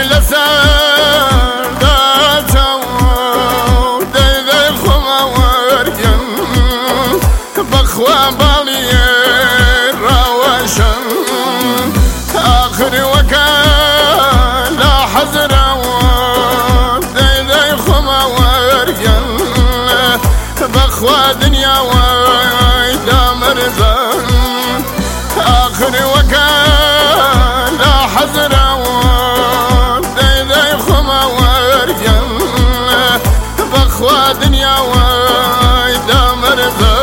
لسر داتم دیده خوما ورگم بخوا بالی روشن آخر وکل حزرم دیده خوما ورگم بخوا دنیا ویدا مرزن آخر وکل حزرم دیده خوما ورگم بخوا دنیا ویدا مرزن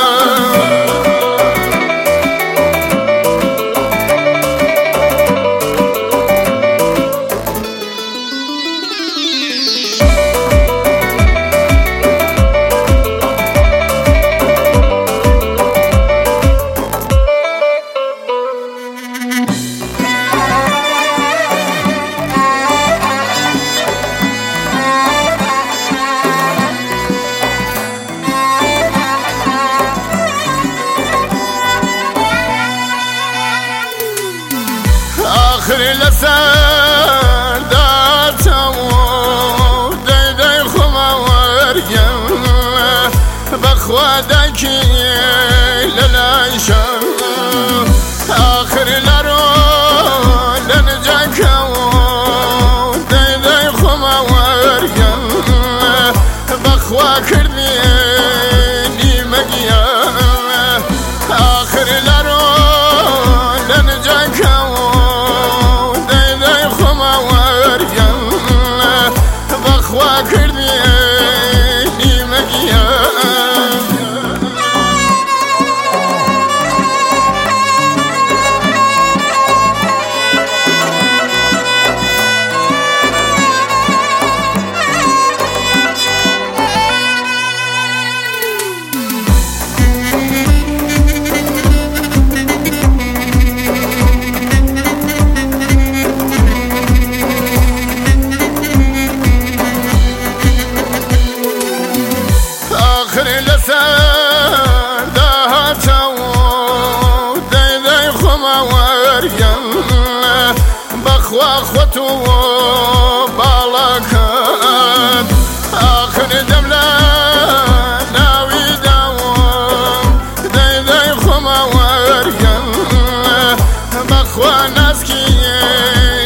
آخر لسر داتم دیده خوما ورگم بخوا دکی للایشم آخر لرو لنجکم دیده خوما ورگم بخوا کردی نیمگیم آخر لرو لنجکم بخوا کردی نیمگیم آخر لسر داتم دیده خوما ورگم بخوا خوتو بالا کن آخر دملا ناوی داوم دیده خوما ورگم بخوا نسکی